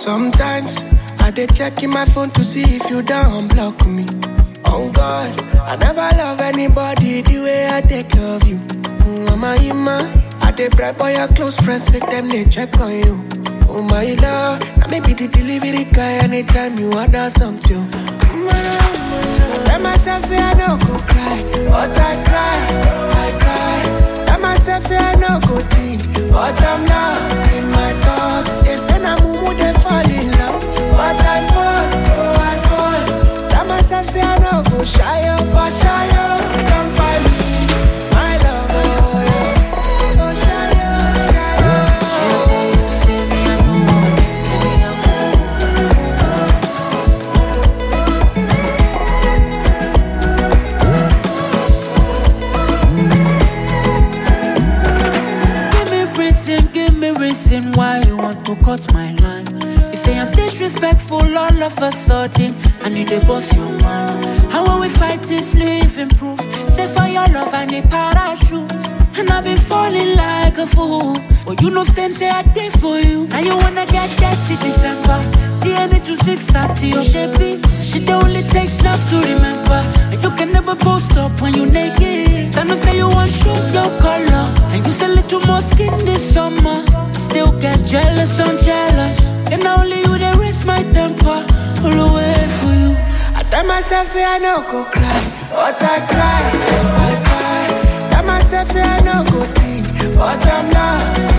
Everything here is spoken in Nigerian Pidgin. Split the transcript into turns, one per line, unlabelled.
Sometimes I dey checking my phone to see if you don't block me. Oh God, I never love anybody the way I take love you. Mama, I dey bribe all your close friends, make them they check on you. Oh my love, now maybe the delivery guy anytime you order something. I tell myself say I no go cry, but I cry. Tell myself say I no go think, but I'm lost in my thoughts. They say na mumu they fall in love, but I fall. Tell myself say I no go shy up, but shy up, come find me, my love, oh yeah. Oh shy up, shy up.
Give me reason why you want to cut my line. You say I'm disrespectful all of a sudden, I need a boss your mind. How when we fight this living proof? Say for your love I need parachute. And I've been falling like a fool. But you know same say I did for you. Now you wanna get dirty December. DM me to 6:30 your shapey. She only takes snaps to remember. And you can never post up when you naked. Then you say you want shoes your color. And you say little more skin this summer. Still get jealous, I'm jealous. And now only you they raise my temper. All the way for you.
I tell myself say I no go cry, but I cry. Tell myself say I no go think, but I'm lost